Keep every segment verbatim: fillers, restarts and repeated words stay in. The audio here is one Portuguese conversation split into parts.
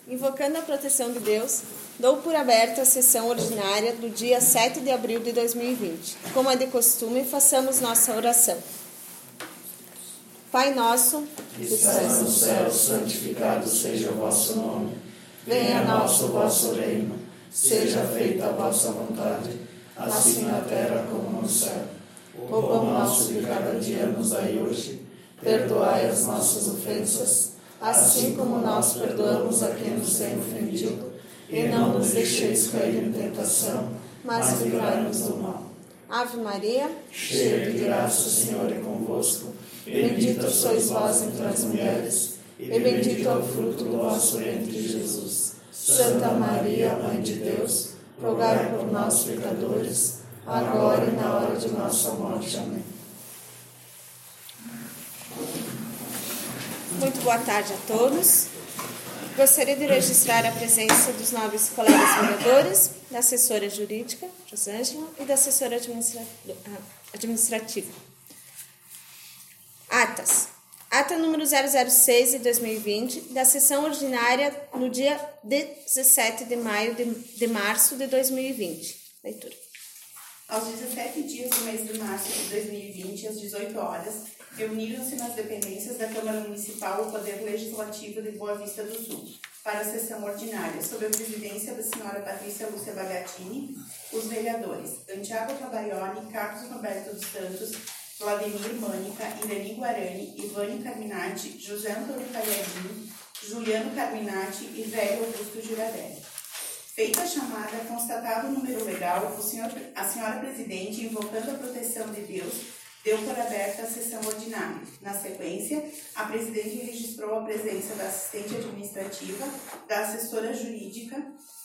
Invocando a proteção de Deus, dou por aberta a sessão ordinária do dia sete de abril de dois mil e vinte. Como é de costume, façamos nossa oração. Pai nosso, que estais no céu, santificado seja o vosso nome. Venha a nós o vosso reino. Seja feita a vossa vontade, assim na terra como no céu. O pão nosso de cada dia nos dai hoje. Perdoai as nossas ofensas, assim como nós perdoamos a quem nos tem ofendido. E não nos deixeis cair em tentação, mas livrai-nos do mal. Ave Maria, cheia de graça, o Senhor é convosco. Bendita sois vós entre as mulheres, e bendito é o fruto do vosso ventre, Jesus. Santa Maria, Mãe de Deus, rogai por nós, pecadores, agora e na hora de nossa morte. Amém. Muito boa tarde a todos. Gostaria de registrar a presença dos nobres colegas vereadores, da assessora jurídica, Rosângela, e da assessora administrativa. Atas. Ata número zero zero seis de dois mil e vinte, da sessão ordinária no dia dezessete de maio de, de março de dois mil e vinte. Leitura. Aos dezessete dias do mês de março de dois mil e vinte, às dezoito horas, reuniram-se nas dependências da Câmara Municipal o Poder Legislativo de Boa Vista do Sul, para a sessão ordinária, sob a presidência da senhora Patrícia Lúcia Bagatini, os vereadores Antiago Tabaioni, Carlos Roberto dos Santos, Vladimir Mânica, Irani Guarani, Ivane Carminati, José Antônio Palharim, Juliano Carminati e Velho Augusto Giradelli. Feita a chamada, constatado o número legal, o senhor, a senhora presidente, invocando a proteção de Deus, deu por aberta a sessão ordinária. Na sequência, a presidente registrou a presença da assistente administrativa, da assessora jurídica.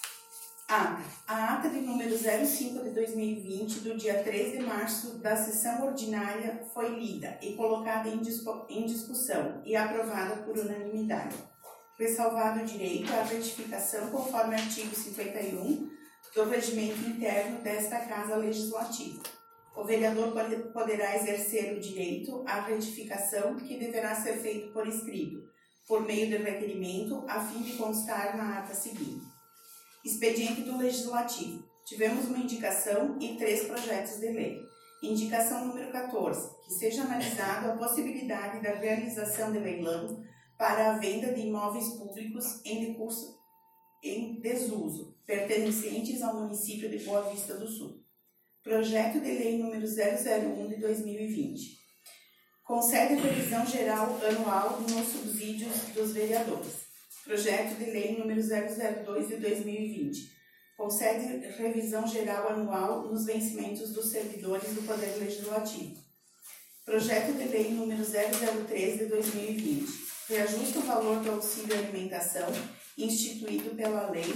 Ata. A ata de número zero cinco de dois mil e vinte, do dia três de março, da sessão ordinária, foi lida e colocada em, dispo, em discussão e aprovada por unanimidade. Ressalvado o direito à retificação conforme artigo cinquenta e um do regimento interno desta Casa Legislativa. O vereador poderá exercer o direito à retificação, que deverá ser feito por escrito, por meio de requerimento, a fim de constar na ata seguinte. Expediente do Legislativo. Tivemos uma indicação e três projetos de lei. Indicação número quatorze, que seja analisado a possibilidade da realização de leilão para a venda de imóveis públicos em decurso, em desuso, pertencentes ao município de Boa Vista do Sul. Projeto de lei número zero zero um de dois mil e vinte. Concede revisão geral anual nos subsídios dos vereadores. Projeto de lei número zero zero dois de dois mil e vinte. Concede revisão geral anual nos vencimentos dos servidores do Poder Legislativo. Projeto de lei número zero zero três de dois mil e vinte. Reajusta o valor do auxílio alimentação instituído pela lei,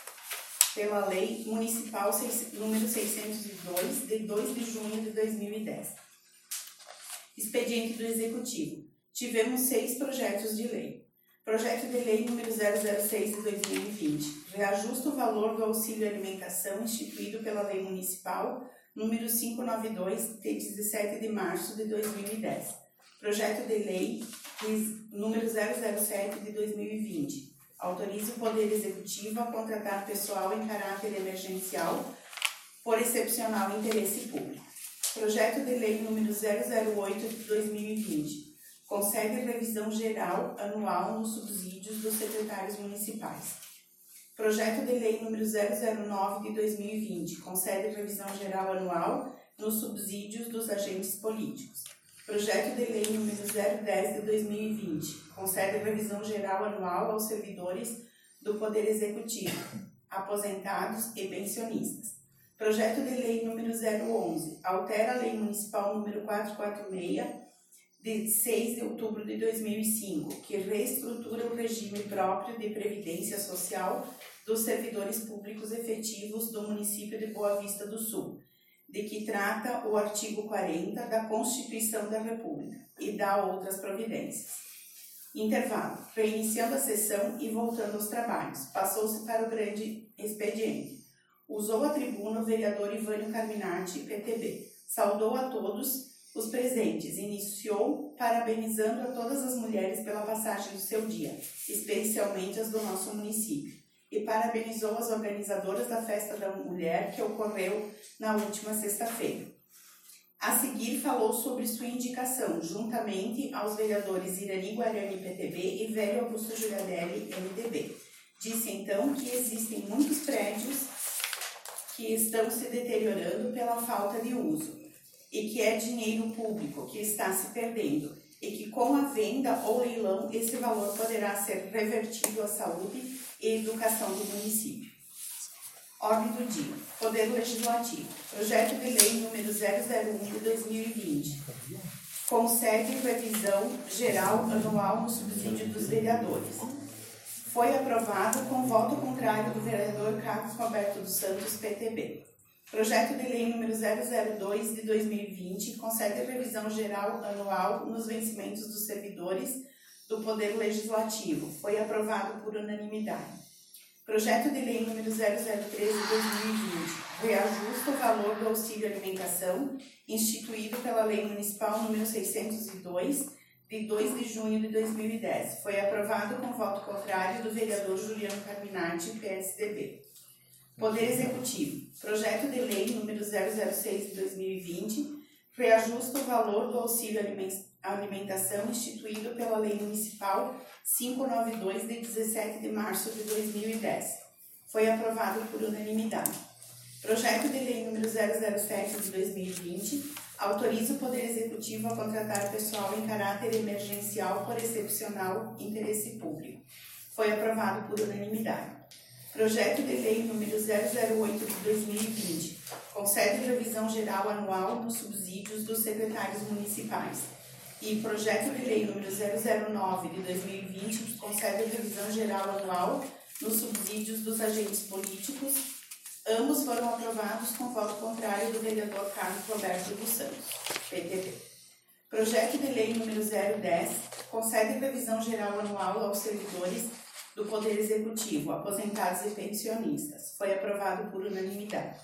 pela lei municipal número seiscentos e dois, de dois de junho de dois mil e dez. Expediente do Executivo. Tivemos seis projetos de lei. Projeto de lei número zero zero seis de dois mil e vinte. Reajusta o valor do auxílio alimentação instituído pela lei municipal número quinhentos e noventa e dois, de dezessete de março de dois mil e dez. Projeto de lei número zero zero sete de dois mil e vinte. Autoriza o Poder Executivo a contratar pessoal em caráter emergencial por excepcional interesse público. Projeto de lei número zero zero oito de dois mil e vinte. Concede revisão geral anual nos subsídios dos secretários municipais. Projeto de lei número zero zero nove de dois mil e vinte. Concede revisão geral anual nos subsídios dos agentes políticos. Projeto de lei número zero dez de dois mil e vinte. Concede revisão geral anual aos servidores do Poder Executivo, aposentados e pensionistas. Projeto de lei número zero onze. Altera a lei municipal número quatrocentos e quarenta e seis, de seis de outubro de dois mil e cinco, que reestrutura o regime próprio de previdência social dos servidores públicos efetivos do município de Boa Vista do Sul, de que trata o artigo quarenta da Constituição da República, e dá outras providências. Intervalo. Reiniciando a sessão e voltando aos trabalhos. Passou-se para o grande expediente. Usou a tribuna o vereador Ivânio Carminati, P T B. Saudou a todos Os presentes, iniciou parabenizando a todas as mulheres pela passagem do seu dia, especialmente as do nosso município, e parabenizou as organizadoras da Festa da Mulher que ocorreu na última sexta-feira. A seguir, falou sobre sua indicação, juntamente aos vereadores Irani Guarani, P T B, e Velho Augusto Giuliardelli, M D B. Disse então que existem muitos prédios que estão se deteriorando pela falta de uso e que é dinheiro público que está se perdendo e que com a venda ou leilão esse valor poderá ser revertido à saúde e educação do município. Ordem do dia. Poder Legislativo. Projeto de Lei número zero zero um de dois mil e vinte. Concede revisão geral anual no subsídio dos vereadores. Foi aprovado com voto contrário do vereador Carlos Roberto dos Santos, P T B. Projeto de Lei número zero zero dois de dois mil e vinte concede revisão geral anual nos vencimentos dos servidores do Poder Legislativo. Foi aprovado por unanimidade. Projeto de Lei número zero zero três de dois mil e vinte reajusta o valor do auxílio alimentação instituído pela Lei Municipal número seiscentos e dois de dois de junho de dois mil e dez. Foi aprovado com voto contrário do vereador Juliano Carminati, P S D B. Poder Executivo. Projeto de Lei número zero zero seis de dois mil e vinte reajusta o valor do auxílio alimentação instituído pela Lei Municipal quinhentos e noventa e dois de dezessete de março de dois mil e dez. Foi aprovado por unanimidade. Projeto de Lei número zero zero sete de dois mil e vinte autoriza o Poder Executivo a contratar pessoal em caráter emergencial por excepcional interesse público. Foi aprovado por unanimidade. Projeto de Lei número zero zero oito de dois mil e vinte concede revisão geral anual nos subsídios dos secretários municipais. E Projeto de Lei número zero zero nove de dois mil e vinte concede revisão geral anual nos subsídios dos agentes políticos. Ambos foram aprovados com voto contrário do vereador Carlos Roberto dos Santos, P T B. Projeto de Lei número zero dez concede revisão geral anual aos servidores do Poder Executivo, aposentados e pensionistas. Foi aprovado por unanimidade.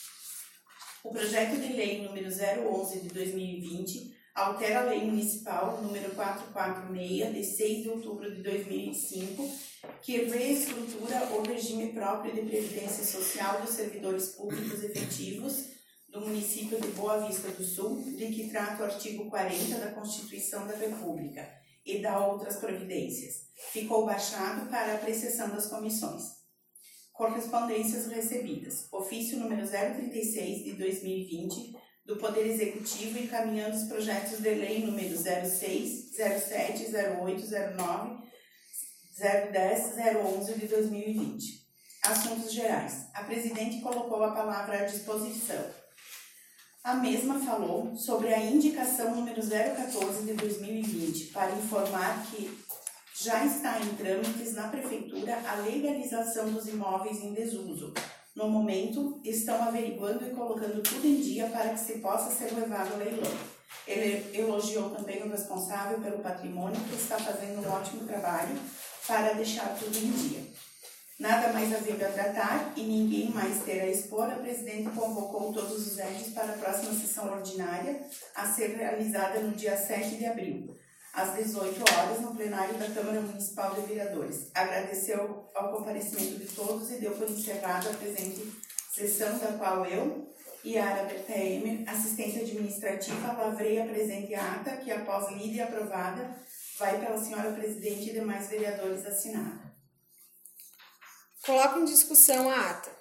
O projeto de lei número zero onze de dois mil e vinte altera a Lei Municipal número quatrocentos e quarenta e seis, de seis de outubro de dois mil e cinco, que reestrutura o regime próprio de previdência social dos servidores públicos efetivos do município de Boa Vista do Sul, de que trata o artigo quarenta da Constituição da República e dá outras providências. Ficou baixado para apreciação das comissões. Correspondências recebidas. Ofício número zero trinta e seis de dois mil e vinte do Poder Executivo encaminhando os projetos de lei número zero seis, zero sete, zero oito, zero nove, zero dez, zero onze de dois mil e vinte. Assuntos gerais. A presidente colocou a palavra à disposição. A mesma falou sobre a indicação número zero quatorze de dois mil e vinte para informar que já está em trâmites na Prefeitura a legalização dos imóveis em desuso. No momento, estão averiguando e colocando tudo em dia para que se possa ser levado ao leilão. Ele elogiou também o responsável pelo patrimônio, que está fazendo um ótimo trabalho para deixar tudo em dia. Nada mais havendo a tratar e ninguém mais ter a expor, a presidente convocou todos os entes para a próxima sessão ordinária, a ser realizada no dia sete de abril, às dezoito horas, no plenário da Câmara Municipal de Vereadores. Agradeceu ao comparecimento de todos e deu por encerrada a presente sessão, da qual eu, Yara Bertaemer, assistente administrativa, lavrei a presente ata, que após lida e aprovada, vai pela senhora presidente e demais vereadores assinada. Coloco em discussão a ata.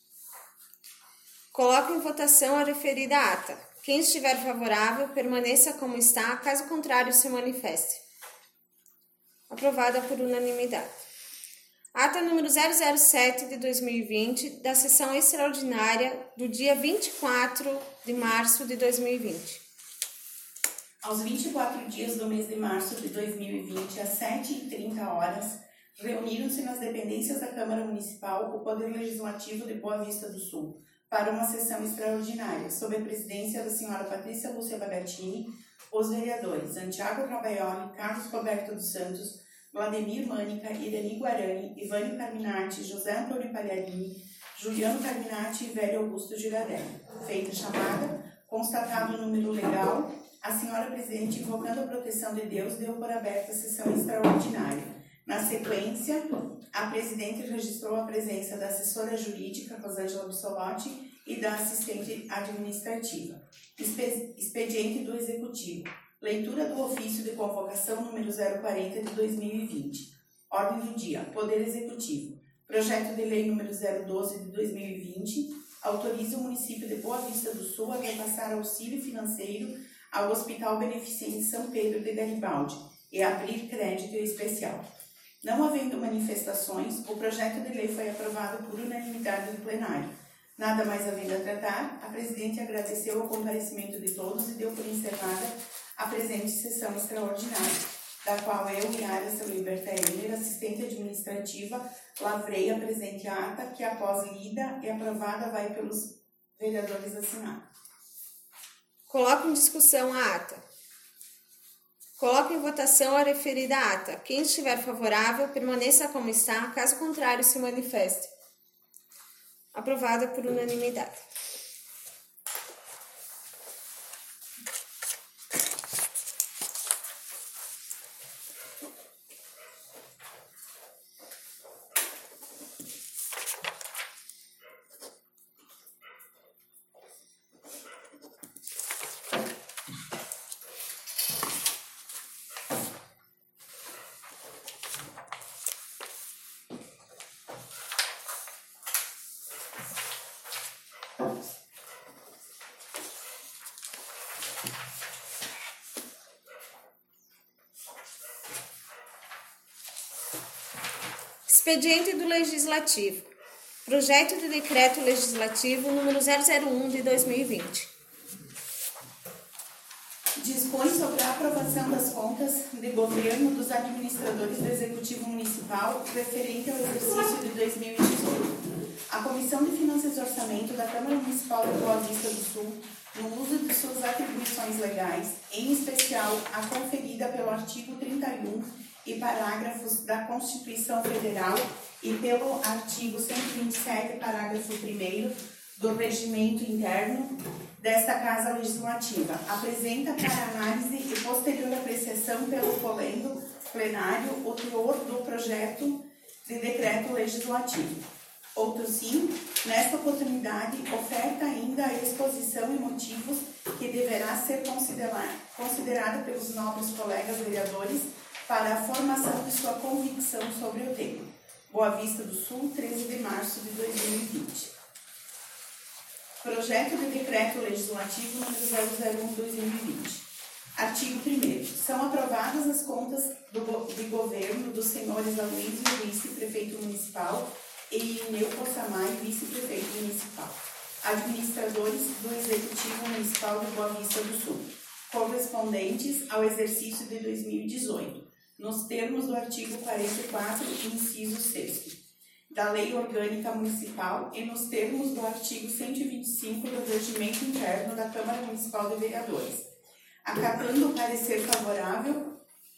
Coloco em votação a referida ata. Quem estiver favorável, permaneça como está, caso contrário, se manifeste. Aprovada por unanimidade. Ata número zero zero sete de dois mil e vinte, da sessão extraordinária do dia vinte e quatro de março de dois mil e vinte. Aos vinte e quatro dias do mês de março de dois mil e vinte, às sete e trinta horas, reuniram-se nas dependências da Câmara Municipal o Poder Legislativo de Boa Vista do Sul, para uma sessão extraordinária, sob a presidência da senhora Patrícia Lúcia Bagatini, os vereadores Santiago Rabaioli, Carlos Roberto dos Santos, Vladimir Mânica, Irani Guarani, Ivânio Carminati, José Antônio Pagliarini, Juliano Carminati e Velho Augusto Giuliardelli. Feita a chamada, constatado o número legal, A senhora presidente, invocando a proteção de Deus, deu por aberta a sessão extraordinária. Na sequência, a presidente registrou a presença da assessora jurídica, Rosângela Bissolotti, e da assistente administrativa. Expediente do Executivo. Leitura do ofício de convocação número zero quarenta de dois mil e vinte. Ordem do dia. Poder Executivo. Projeto de lei número zero doze de dois mil e vinte autoriza o município de Boa Vista do Sul a repassar auxílio financeiro ao Hospital Beneficente São Pedro de Garibaldi e abrir crédito especial. Não havendo manifestações, o projeto de lei foi aprovado por unanimidade do plenário. Nada mais havendo a tratar, a presidente agradeceu o comparecimento de todos e deu por encerrada a presente sessão extraordinária, da qual eu, Yara Seliberta Emer, assistente administrativa, lavrei a presente ata, que após lida e aprovada vai pelos vereadores assinar. Coloco em discussão a ata. Coloco em votação a referida ata. Quem estiver favorável, permaneça como está, caso contrário, se manifeste. Aprovada por unanimidade. Expediente do Legislativo. Projeto de Decreto Legislativo número zero zero um de dois mil e vinte. Dispõe sobre a aprovação das contas de governo dos administradores do Executivo Municipal referente ao exercício de dois mil e dezoito. A Comissão de Finanças e Orçamento da Câmara Municipal de Boa Vista do Sul, no uso de suas atribuições legais, em especial a conferida pelo artigo trinta e um e parágrafos da Constituição Federal e pelo artigo cento e vinte e sete, parágrafo primeiro do Regimento Interno desta Casa Legislativa, apresenta para análise e posterior apreciação pelo colendo plenário o teor do projeto de decreto legislativo. Outro sim, nesta oportunidade, oferta ainda a exposição e motivos que deverá ser considerada pelos nobres colegas vereadores para a formação de sua convicção sobre o tema. Boa Vista do Sul, treze de março de dois mil e vinte. Projeto de Decreto Legislativo número zero zero um de dois mil e vinte. Artigo primeiro. São aprovadas as contas do, de governo dos senhores Aloysio, vice-prefeito municipal, e Ineu Possamay, vice-prefeito municipal, administradores do Executivo Municipal de Boa Vista do Sul, correspondentes ao exercício de dois mil e dezoito, nos termos do artigo quarenta e quatro, inciso sexto, da Lei Orgânica Municipal e nos termos do artigo cento e vinte e cinco do Regimento Interno da Câmara Municipal de Vereadores, acatando o parecer favorável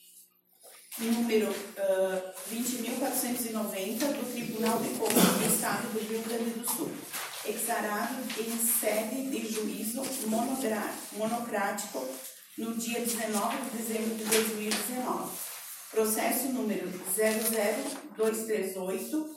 número uh, vinte mil quatrocentos e noventa do Tribunal de Contas do Estado do Rio Grande do Sul, exarado em sede de juízo monocrático no dia dezenove de dezembro de dois mil e dezenove. Processo número zero zero dois três oito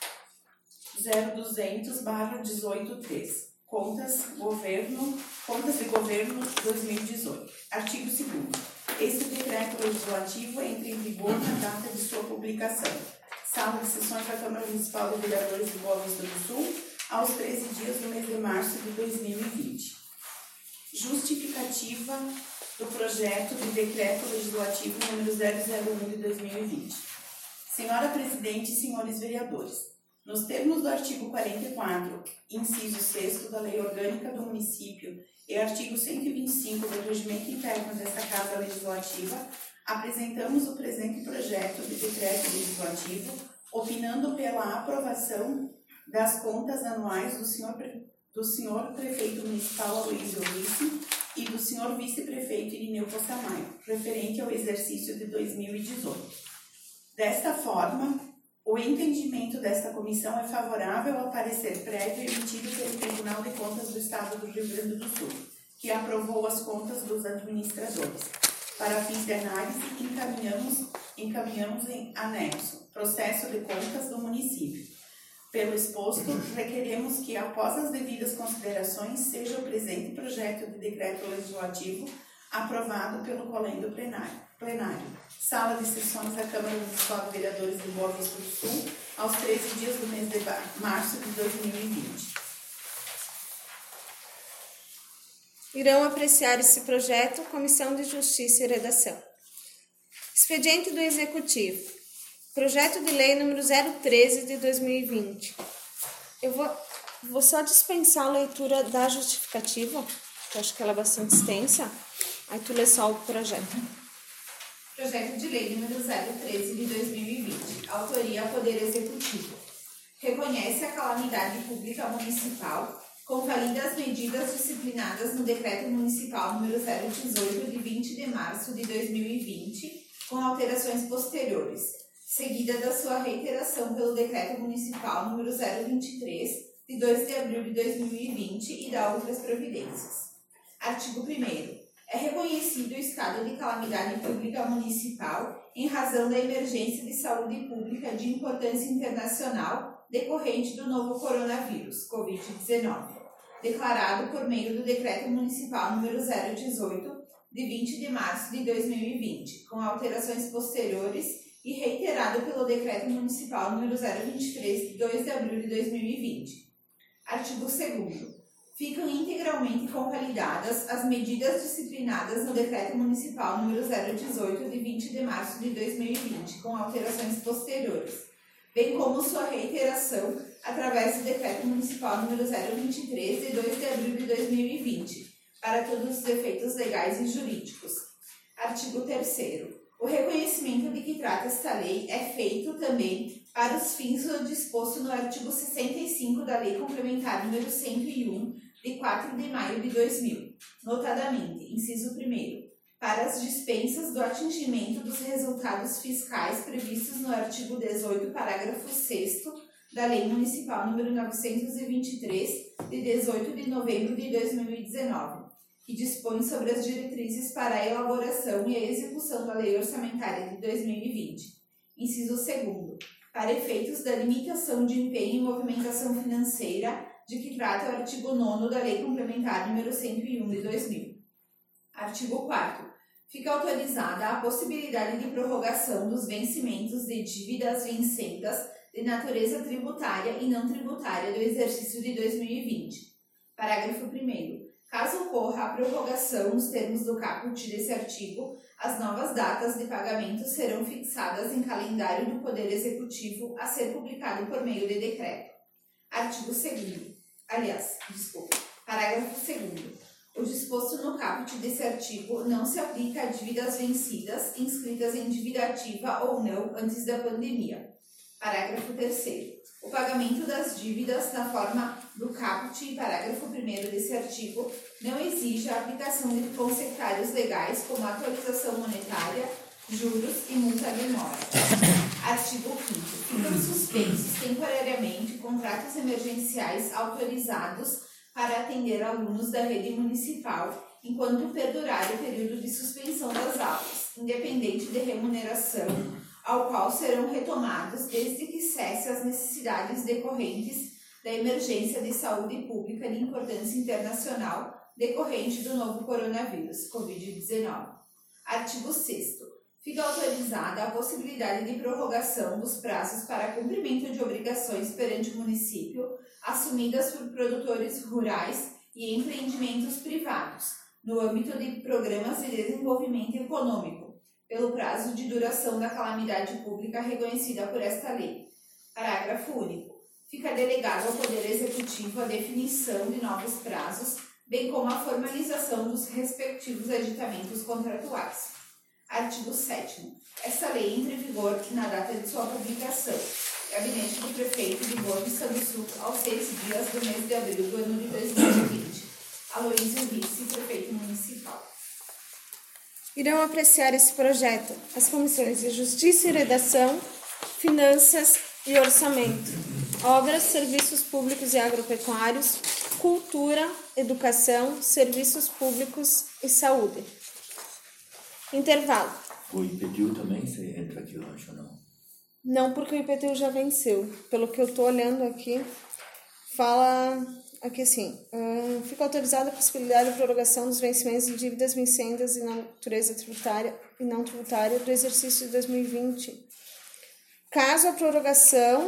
zero duzentos barra dezoito três. Contas, governo, Contas de Governo dois mil e dezoito. Artigo segundo. Este decreto legislativo entra em vigor na data de sua publicação. Sala de sessões da Câmara Municipal de Vereadores de Boa Vista do Sul, aos treze dias do mês de março de dois mil e vinte. Justificativa do projeto de decreto legislativo número zero zero um de dois mil e vinte. Senhora Presidente e senhores vereadores, nos termos do artigo quarenta e quatro, inciso sexto da Lei Orgânica do Município e artigo cento e vinte e cinco do Regimento Interno desta Casa Legislativa, apresentamos o presente projeto de decreto legislativo, opinando pela aprovação das contas anuais do senhor, do senhor Prefeito Municipal Aloysio Vice e do senhor Vice-Prefeito Irineu Possamay, referente ao exercício de dois mil e dezoito. Desta forma, o entendimento desta comissão é favorável ao parecer prévio emitido pelo Tribunal de Contas do Estado do Rio Grande do Sul, que aprovou as contas dos administradores. Para fins de análise, encaminhamos, encaminhamos em anexo processo de contas do município. Pelo exposto, requeremos que, após as devidas considerações, seja o presente projeto de decreto legislativo aprovado pelo Colégio Plenário. plenário. Sala de sessões da Câmara Municipal de Vereadores de Boa Vista do Sul, aos treze dias do mês de março de dois mil e vinte. Irão apreciar esse projeto Comissão de Justiça e Redação. Expediente do Executivo. Projeto de Lei número zero treze de dois mil e vinte. Eu vou, vou só dispensar a leitura da justificativa, que eu acho que ela é bastante extensa. Aí tu lê só o projeto. Projeto de Lei número zero treze de dois mil e vinte. Autoria Poder Executivo. Reconhece a calamidade pública municipal, convalida as medidas disciplinadas no Decreto Municipal número zero dezoito de vinte de março de dois mil e vinte, com alterações posteriores, seguida da sua reiteração pelo Decreto Municipal número zero vinte e três de dois de abril de dois mil e vinte e dá outras providências. Artigo primeiro. É reconhecido o estado de calamidade pública municipal em razão da emergência de saúde pública de importância internacional decorrente do novo coronavírus, covid dezenove, declarado por meio do Decreto Municipal número zero dezoito, de vinte de março de dois mil e vinte, com alterações posteriores e reiterado pelo Decreto Municipal número zero vinte e três, de dois de abril de dois mil e vinte. Artigo segundo. Ficam integralmente convalidadas as medidas disciplinadas no Decreto Municipal número zero dezoito, de vinte de março de dois mil e vinte, com alterações posteriores, bem como sua reiteração através do Decreto Municipal número zero vinte e três, de dois de abril de dois mil e vinte, para todos os efeitos legais e jurídicos. Artigo terceiro. O reconhecimento de que trata esta lei é feito também para os fins do disposto no artigo sessenta e cinco da Lei Complementar número cento e um, de quatro de maio de dois mil, notadamente, inciso primeiro, para as dispensas do atingimento dos resultados fiscais previstos no artigo dezoito, parágrafo sexto da Lei Municipal número novecentos e vinte e três, de dezoito de novembro de dois mil e dezenove, que dispõe sobre as diretrizes para a elaboração e a execução da Lei Orçamentária de dois mil e vinte. Inciso segundo, para efeitos da limitação de empenho e movimentação financeira, de que trata o artigo nono da Lei Complementar número cento e um de dois mil. Artigo quarto. Fica autorizada a possibilidade de prorrogação dos vencimentos de dívidas vincendas de natureza tributária e não tributária do exercício de dois mil e vinte. Parágrafo primeiro. Caso ocorra a prorrogação nos termos do caput desse artigo, as novas datas de pagamento serão fixadas em calendário do Poder Executivo a ser publicado por meio de decreto. Artigo segundo. Aliás, desculpa. Parágrafo segundo. O disposto no caput desse artigo não se aplica a dívidas vencidas, inscritas em dívida ativa ou não antes da pandemia. Parágrafo terceiro. O pagamento das dívidas na forma do caput e parágrafo primeiro desse artigo não exige a aplicação de consectários legais como atualização monetária, juros e multa de mora. Artigo quinto. Ficam suspensos temporariamente contratos emergenciais autorizados para atender alunos da rede municipal enquanto perdurar o período de suspensão das aulas, independente de remuneração, ao qual serão retomados desde que cesse as necessidades decorrentes da emergência de saúde pública de importância internacional decorrente do novo coronavírus, covid dezenove. Artigo sexto. Fica autorizada a possibilidade de prorrogação dos prazos para cumprimento de obrigações perante o município assumidas por produtores rurais e empreendimentos privados, no âmbito de programas de desenvolvimento econômico, pelo prazo de duração da calamidade pública reconhecida por esta lei. Parágrafo único. Fica delegado ao Poder Executivo a definição de novos prazos, bem como a formalização dos respectivos aditamentos contratuais. Artigo sétimo. Esta lei entra em vigor na data de sua publicação. Gabinete do Prefeito de Boa Vista do Sul, aos seis dias do mês de abril do ano de dois mil e vinte. Aloísio Vice, Prefeito Municipal. Irão apreciar esse projeto as comissões de Justiça e Redação, Finanças e Orçamento, Obras, Serviços Públicos e Agropecuários, cultura, educação, serviços públicos e saúde. Intervalo. O I P T U também você entra aqui, eu acho, não? Não, porque o I P T U já venceu. Pelo que eu estou olhando aqui, fala aqui assim, hum, fica autorizada a possibilidade de prorrogação dos vencimentos de dívidas vincendas e natureza tributária e não tributária do exercício de dois mil e vinte. Caso a prorrogação,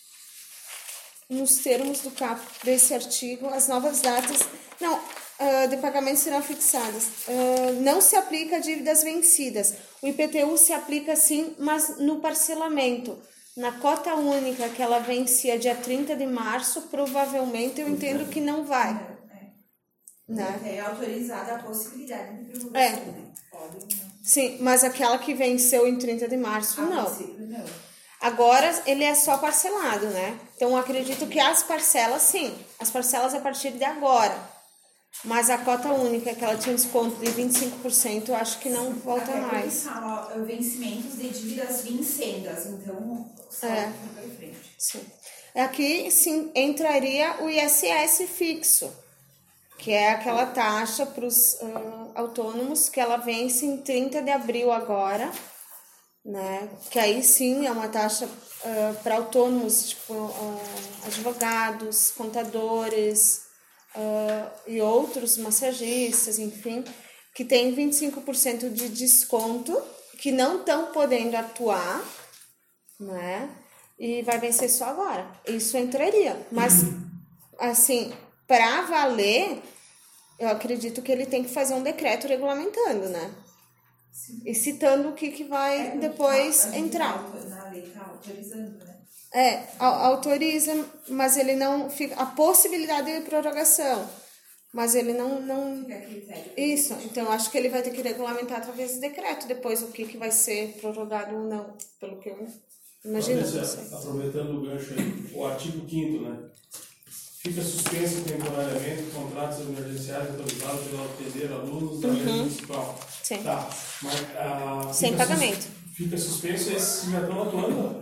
nos termos do caput desse artigo, as novas datas não, uh, de pagamento serão fixadas. Uh, não se aplica a dívidas vencidas. O I P T U se aplica sim, mas no parcelamento. Na cota única que ela vencia dia trinta de março, provavelmente eu entendo que não vai. É, Né? é autorizada a possibilidade de prorrogação. É. Né? Pode não. Sim, mas aquela que venceu em trinta de março, A não. princípio, não. Agora ele é só parcelado, né? Então eu acredito que as parcelas, sim. As parcelas a partir de agora. Mas a cota única, que ela tinha desconto de vinte e cinco por cento, eu acho que não volta Até porque mais. fala uh, vencimentos de dívidas vincendas, então só É. para frente. Sim. Aqui sim entraria o I S S fixo, que é aquela taxa para os uh, autônomos que ela vence em trinta de abril agora, né? Que aí sim é uma taxa uh, para autônomos, tipo uh, advogados, contadores uh, e outros massagistas, enfim, que tem vinte e cinco por cento de desconto, que não estão podendo atuar, né? E vai vencer só agora. Isso entraria. Mas, assim, para valer, eu acredito que ele tem que fazer um decreto regulamentando, né? Sim. E citando o que, que vai É, depois a gente entrar. tá- Na lei está autorizando, né? É, a- autoriza, mas ele não fica. A possibilidade de prorrogação. Mas ele não. não Fica a critério. isso, então eu acho que ele vai ter que regulamentar através de decreto depois o que, que vai ser prorrogado ou não, pelo que eu imagino. Não sei. Aproveitando o gancho aí, o artigo quinto, né? Fica suspenso temporariamente contratos emergenciais autorizados pelo atender alunos da rede municipal. Sim. Tá, mas, ah, Sem fica pagamento. sus- Fica suspenso esses que já estão atuando.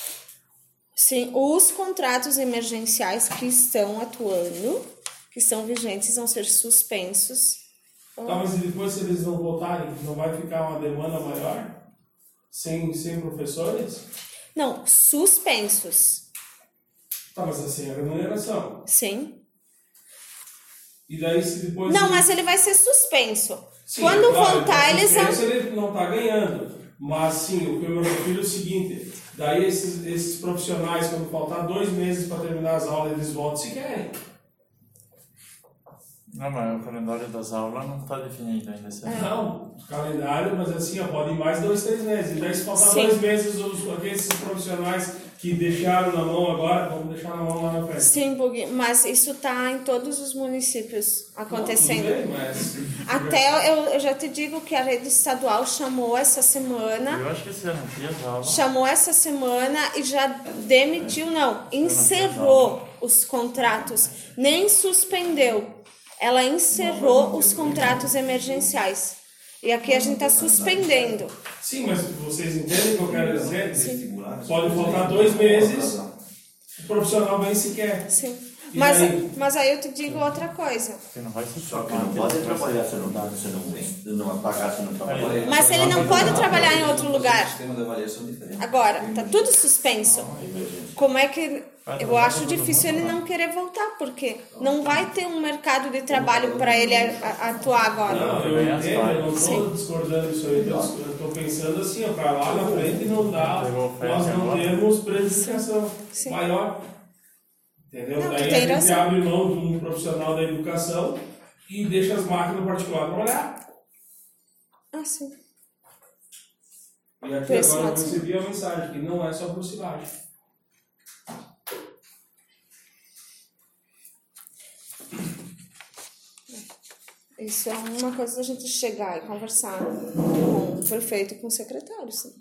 Sim, os contratos emergenciais que estão atuando, que são vigentes, vão ser suspensos. Tá, mas e depois se eles não voltarem, não vai ficar uma demanda maior? Sem, sem professores? Não, suspensos. Tá, mas assim, a remuneração. Sim. E daí se depois... Não, mas ele vai ser suspenso. Sim, Quando é claro, voltar, ele eles tá vão. suspenso, ele não está ganhando. Mas sim, o que eu me refiro é o seguinte, daí esses, esses profissionais, quando faltar dois meses para terminar as aulas, eles voltam se querem. Não, mas o calendário das aulas não está definido ainda. É. Certo? Não, calendário, mas assim, ó, pode ir mais dois, três meses. E daí se faltar Sim. dois meses, os, aqueles profissionais que deixaram na mão agora, vamos deixar na mão lá na frente. Sim, Bug, mas isso está em todos os municípios acontecendo. Não, tudo bem, mas... Até eu, eu já te digo que a rede estadual chamou essa semana, Eu acho que esse ano tinha as aulas. chamou essa semana e já demitiu, não, encerrou os contratos, nem suspendeu. Ela encerrou os contratos emergenciais. E aqui a gente está suspendendo. Sim, mas vocês entendem o que eu quero dizer? Pode faltar dois meses, o profissional vem sequer. Sim. E Mas, daí? mas aí eu te digo outra coisa. Porque não vai ser Só que não pode trabalhar se não dá, se não, não pagar, se não trabalhar. Mas ele não pode trabalhar em outro lugar. Sistema de avaliação diferente. Agora, tá tudo suspenso. Como é que... Eu acho difícil ele não querer voltar, porque não vai ter um mercado de trabalho para ele a- a- atuar agora. Não, eu entendo, eu não estou discordando disso aí, eu estou pensando assim, ó, para lá na frente não dá, nós não temos prejudiciação Sim. maior. Entendeu? Não, tu Daí a tem gente razão. abre mão de um profissional da educação e deixa as máquinas particulares trabalhar. Ah, sim. E aqui Por esse agora eu lado, sim. recebi a mensagem que não é só por silagem. Isso é uma coisa da gente chegar e conversar com o prefeito e com o secretário, sim.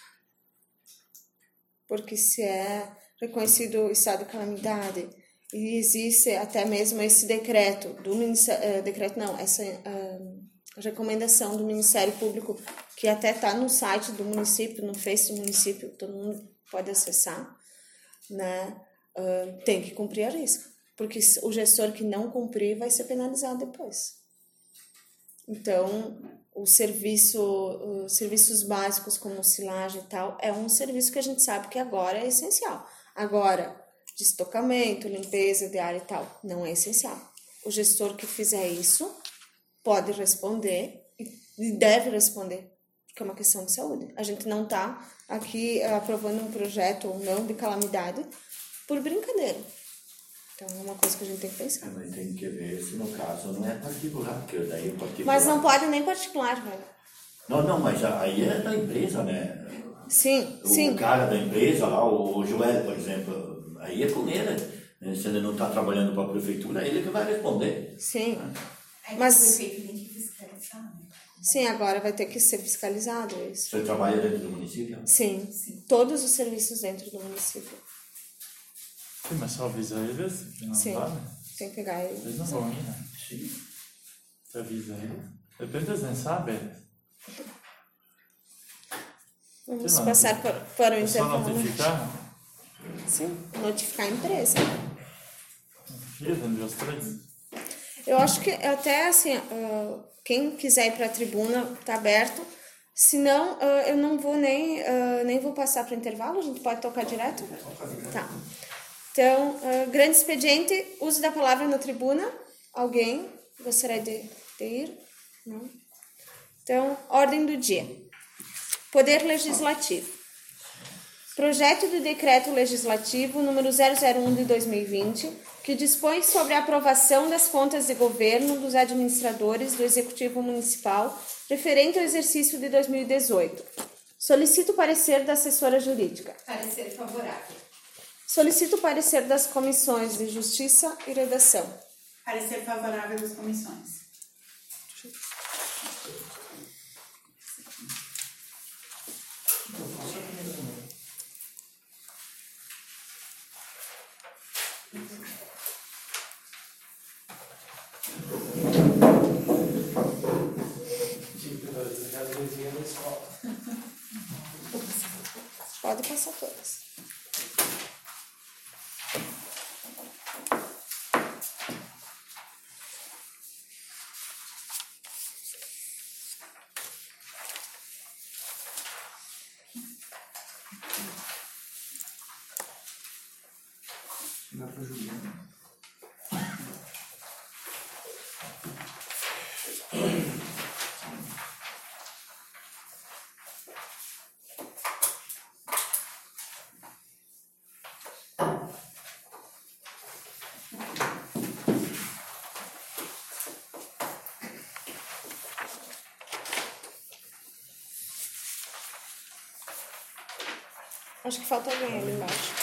Porque se é reconhecido o estado de calamidade e existe até mesmo esse decreto do Ministério, uh, decreto não, essa uh, recomendação do Ministério Público, que até está no site do município, no Face do município, todo mundo pode acessar, né? Uh, tem que cumprir a risca. porque o gestor que não cumprir vai ser penalizado depois. Então, o serviço, os serviços básicos como silagem e tal, é um serviço que a gente sabe que agora é essencial. Agora, de estocamento, limpeza de área e tal, não é essencial. O gestor que fizer isso pode responder e deve responder, porque é uma questão de saúde. A gente não está aqui aprovando um projeto ou não de calamidade por brincadeira. Então, é uma coisa que a gente tem que pensar. Mas tem que ver se no caso não é particular, porque daí o particular... Mas não pode nem particular, velho. Não, não, mas aí é da empresa, né? Sim, o sim. O cara da empresa lá, o Joel, por exemplo, aí é com ele. Né? Se ele não está trabalhando para a prefeitura, é ele que vai responder. Sim. É que Mas- o prefeito tem que fiscalizar, né? Sim, agora vai ter que ser fiscalizado isso. Você trabalha dentro do município? Sim, todos os serviços dentro do município. Sim, mas só avisa eles que não Sim. vale. Tem que pegar Eles ele. não vão ir, né? Sim. Você avisa eles. Depende, eles nem sabem. Vamos Sim, mas- passar para, para o É só intervalo. notificar. Sim, notificar a empresa. Notifica, tem duas, três. Eu acho que até assim, ah, quem quiser ir para a tribuna está aberto. Se não, ah, eu não vou nem, ah, nem vou passar para o intervalo, a gente pode tocar direto? Tá. Então, ah, grande expediente, uso da palavra na tribuna. Alguém gostaria de, de ir? Não? Então, ordem do dia. Poder Legislativo. Projeto de Decreto Legislativo número zero zero um de dois mil e vinte, que dispõe sobre a aprovação das contas de governo dos administradores do Executivo Municipal referente ao exercício de dois mil e dezoito. Solicito o parecer da assessora jurídica. Parecer favorável. Solicito o parecer das comissões de Justiça e Redação. Parecer favorável das comissões. Pode passar todas. Acho que falta alguém ali embaixo.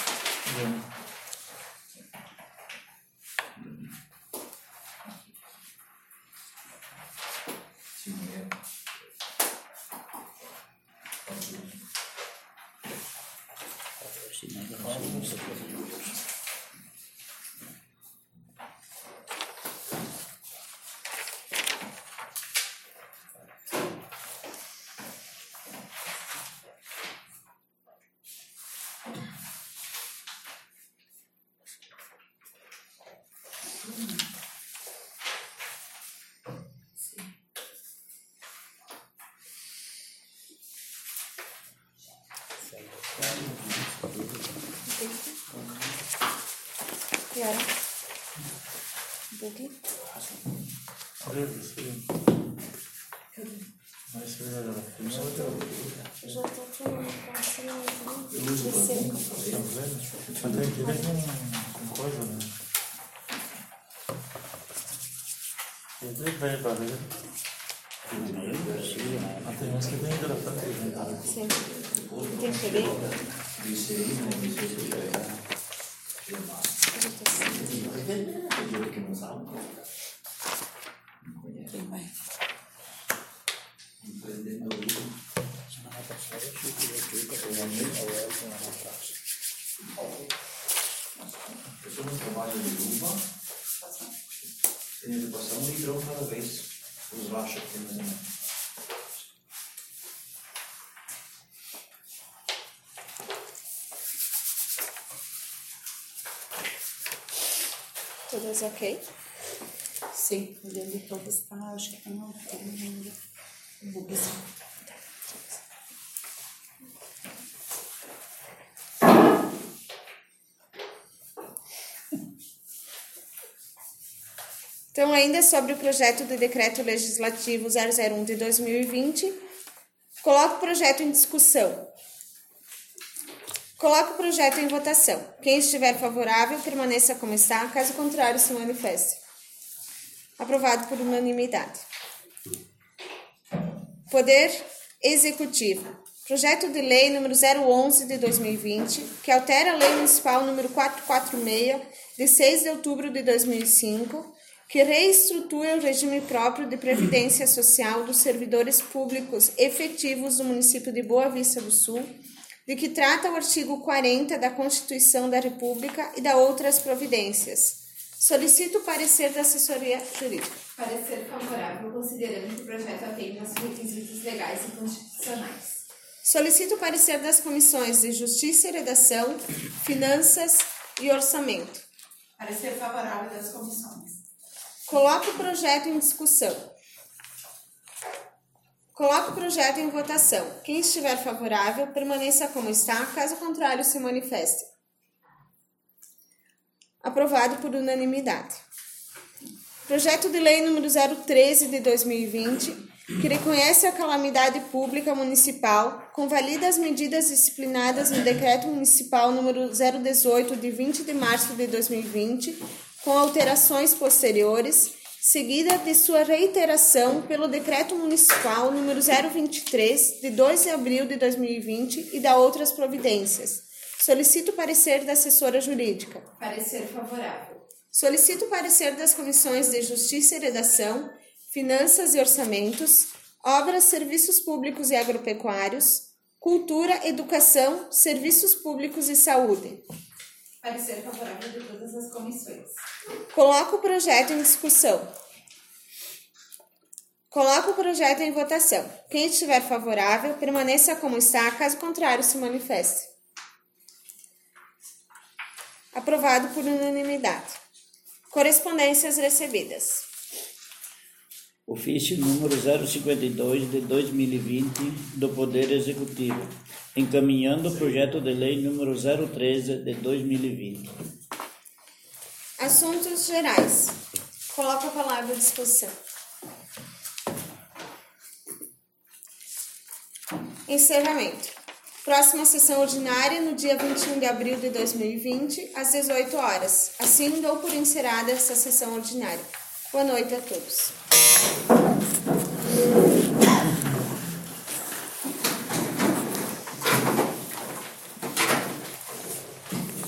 Yara. Boogie. Deve ser. Mas se olhar na primeira, Eu já tô aqui no passinho. tá vendo? Mas tem que ver com, com coisa, né? E tem que ver para ver. Ah, tem uns que tem hidratante, né? Sim. Tem que beber? que não sabe. Quem mais? O presidente do grupo. Semana passada eu cheguei aqui para pegar muito ao Elton lá na praça. Eu sou um trabalho de luva. Tem educação um litrão cada vez. Os laxos que tem mais ou menos. Todas ok? Sim, olhando todas, tá? Acho que tem um ainda. Um bugzinho. Então, ainda sobre o projeto de decreto legislativo zero zero um de dois mil e vinte, coloque o projeto em discussão. Coloque o projeto em votação. Quem estiver favorável, permaneça como está, caso contrário, se manifeste. Aprovado por unanimidade. Poder Executivo. Projeto de Lei número zero onze de dois mil e vinte, que altera a Lei Municipal número quatrocentos e quarenta e seis, de seis de outubro de dois mil e cinco, que reestrutura o regime próprio de previdência social dos servidores públicos efetivos do município de Boa Vista do Sul, de que trata o artigo quarenta da Constituição da República e da outras providências. Solicito o parecer da assessoria jurídica. Parecer favorável, considerando que o projeto atende aos requisitos legais e constitucionais. Solicito o parecer das comissões de Justiça e Redação, Finanças e Orçamento. Parecer favorável das comissões. Coloque o projeto em discussão. Coloque o projeto em votação. Quem estiver favorável, permaneça como está, caso contrário, se manifeste. Aprovado por unanimidade. Projeto de Lei número zero treze de dois mil e vinte, que reconhece a calamidade pública municipal, convalida as medidas disciplinadas no Decreto Municipal número zero dezoito de vinte de março de dois mil e vinte, com alterações posteriores, seguida de sua reiteração pelo Decreto Municipal número zero vinte e três, de dois de abril de dois mil e vinte, e da outras providências. Solicito o parecer da assessora jurídica. Parecer favorável. Solicito o parecer das comissões de Justiça e Redação, Finanças e Orçamentos, Obras, Serviços Públicos e Agropecuários, Cultura, Educação, Serviços Públicos e Saúde. Parecer favorável de todas as comissões. Coloco o projeto em discussão. Coloco o projeto em votação. Quem estiver favorável, permaneça como está, caso contrário, se manifeste. Aprovado por unanimidade. Correspondências recebidas. Ofício número zero cinquenta e dois de dois mil e vinte do Poder Executivo, encaminhando o projeto de lei número zero treze de dois mil e vinte. Assuntos gerais. Coloco a palavra à disposição. Encerramento. Próxima sessão ordinária no dia vinte e um de abril de dois mil e vinte, às dezoito horas. Assim dou por encerrada essa sessão ordinária. Boa noite a todos.